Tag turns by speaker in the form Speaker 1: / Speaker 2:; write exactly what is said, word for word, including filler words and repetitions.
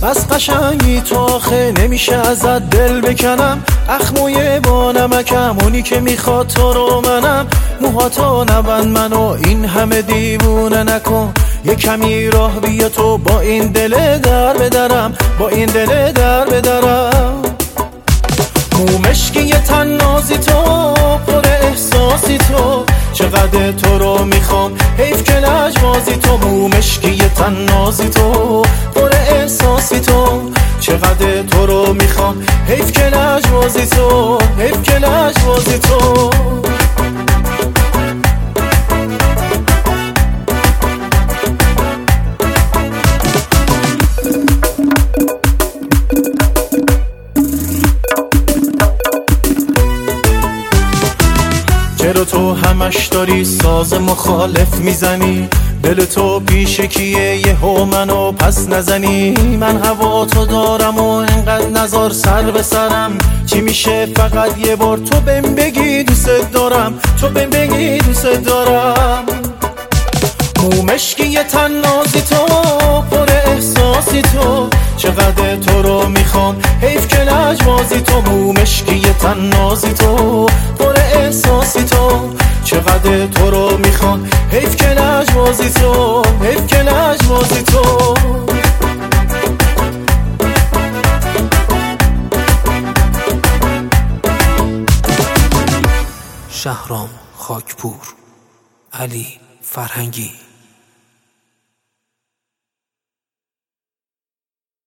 Speaker 1: از قشنگی تو آخه نمیشه ازت دل بکنم. اخموی با نمکم اونی که میخواد تو رو منم. موهاتو نبند منو این همه دیوونه نکن. یه کمی راه بیا تو با این دل در بدرم، با این دل در بدرم. مومشکی تن نازی تو، پر احساسی تو، چقدر تو رو میخوام حیف که لجبازی تو. مومشکی تن نازی تو، پر احساسی تو، چقدر تو رو میخوام حیف که لجبازی تو، حیف که لجبازی تو. چرا تو همش داری ساز مخالف میزنی؟ دل تو پیش کیه یهو منو پس نزنی؟ من هوا تو دارم و انقدر نزار سر به سرم. چی میشه فقط یه بار تو بهم بگی دوست دارم، تو بهم بگی دوست دارم. مومشکی تن نازی تو، پر احساسی تو، چقدر تو رو میخوام حیف که لجبازی تو. مومشکی تن نازی تو، پر احساسی تو، چقدر تو رو میخوام حیف که لجبازی تو، حیف که لجبازی تو.
Speaker 2: شهرام خاکپور، علی فرهنگی.